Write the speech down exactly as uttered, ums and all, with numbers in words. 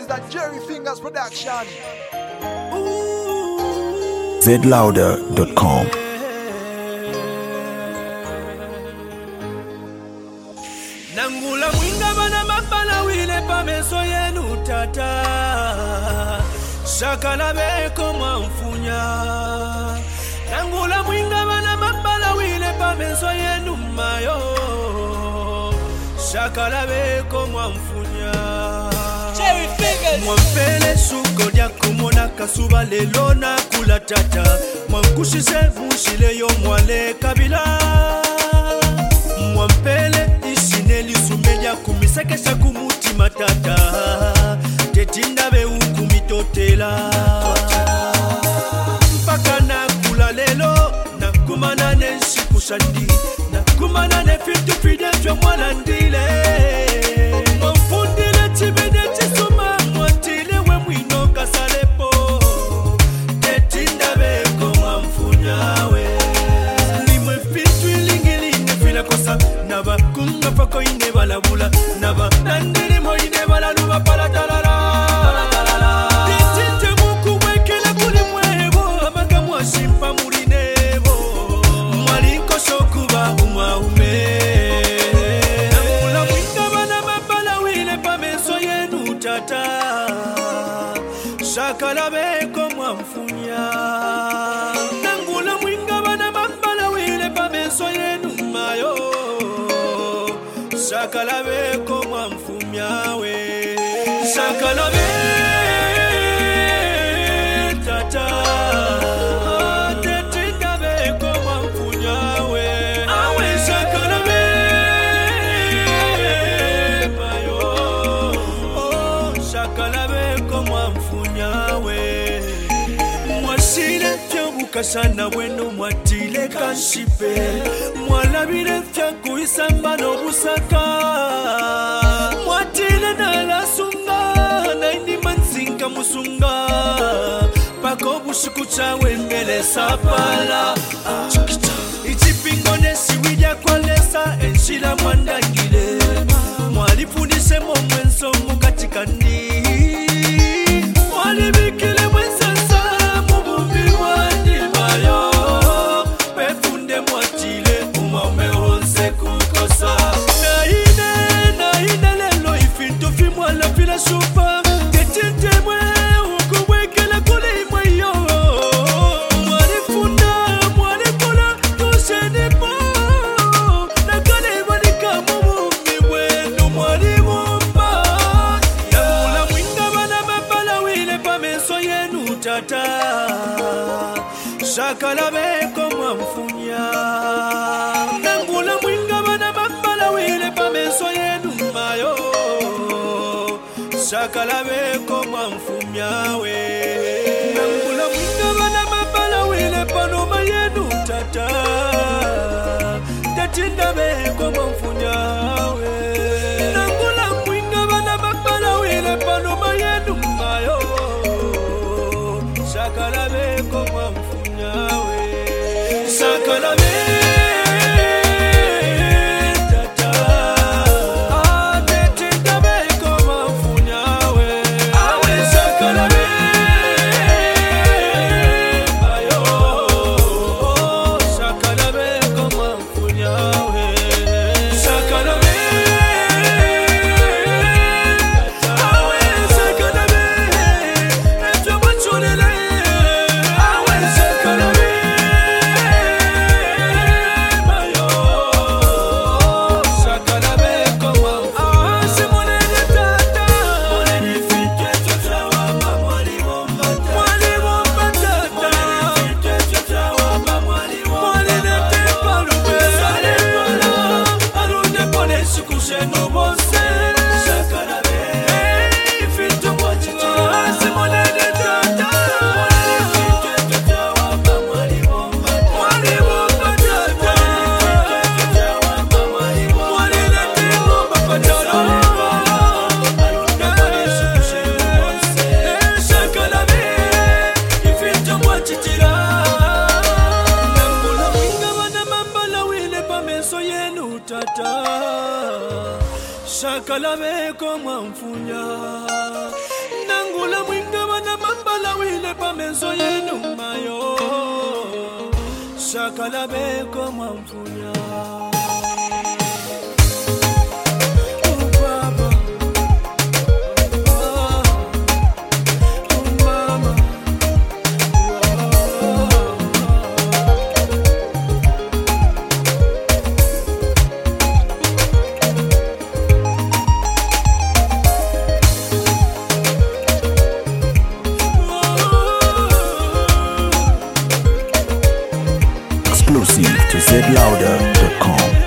is a Jerry Fingers production. Z louder dot com. Nangula mwinga bana mabala wile pa meso yenu tata Shakala beko mwamfunya Nangula mwinga bana mabala wile pa meso yenu mayo Shakala beko mwamfunya Jerry Fingers Mwampele suko dia kumona kasuba lelo na kula tata Mwankushise mushile yo mwale kabila Mwampele ishineli sumeja kumisekesha kumuti matata Tetinda be ukumitotela Mpaka na kula lelo na kumana nenshi kushandi Na kumana ne fitu fide fyo mwalandile Mwamfundile chibede chisuma mwantile we mwino kasalepo Tetinda be koma mfunyawe Limwe fitu ilingili nefila kosa Naba kunga fako ine balabula Naba nandiri mo ine balaluba palatalala Tetinte muku wekele kuli mwebo Amaka mwashimpa murinebo Mwalinko shokuba umwa ume Namula mwinga bana mabala wile pa meso yenu tata Shakala beko mwamfunya Nangula mwinga bana mabala wile pa meso yenu mayo Shakala beko mwamfunya we Shakala be tata Tetinda beko mwamfunya we Awe shakala be mayo Shakala beko mwamfunya we Mwashile fya bukashana weno mwatile kanshipe Mwalabire fya kuisamba no busaka Mwatile na la sunga Na indi manzinga musunga Pako bushuku chawe mbele sapala Ichipingo nesiwija kwa lesa Enshila mwandangile Mwalifundishe momwenso mukatika ndi Mwalibikile mwensasa Mubumbi wandimayo Pefunde mwatile umaume onse kukosa Naine, naine lelo ifintu fimwa la fila shupa Tetinte mwe ukuwekele kuli mweyo Mwalifunda, mwalikula, tusheni po Nakale wanika mumumi wenu mwalimumba Namula mwinga bana mabala wile pa meso yenu tata Shakala beko mwamfunya Nangula mwinga bana mabala wile pa meso yenu mayo Shakala beko mwamfunya we Nangula mwinga bana mabala wile pa noma yenu tata Tetinda beko mwamfunya we Nangula mwinga bana mabala wile pa noma yenu mayo Shakala beko mwamfunya we Shakala be tata Ah tetinda beko mwamfunya we Awe shakala be ayo Shakala beko mwamfunya we Shakala be Awe shakala be Eto mwachulele Awe shakala be mayo Shakala beko mwamfunya Simonene tata Monene fitwe tata wama mwalibomba tata Mwalibomba tata Monene fitwe tata wama mwalibomba Monene tepa luwe Sale pala Alune pone sikushenu bonse Shakala be Fitwe mwachita Simonene tata Monene fitwe tata wama mwalibomba tata Mwalibomba tata Monene fitwe tata wama mwalibomba Monene tepa patala Alune pone sikushenu bonse Shakala be Fitwe mwachitira Nangula mwinga bana mambala wile pa meso yenu tata Shakala beko mwamfunya Ula mwinga wana mambala wile pa menzo yenu mayo Shakala beko mwamfunya Exclusive to zed louder dot com.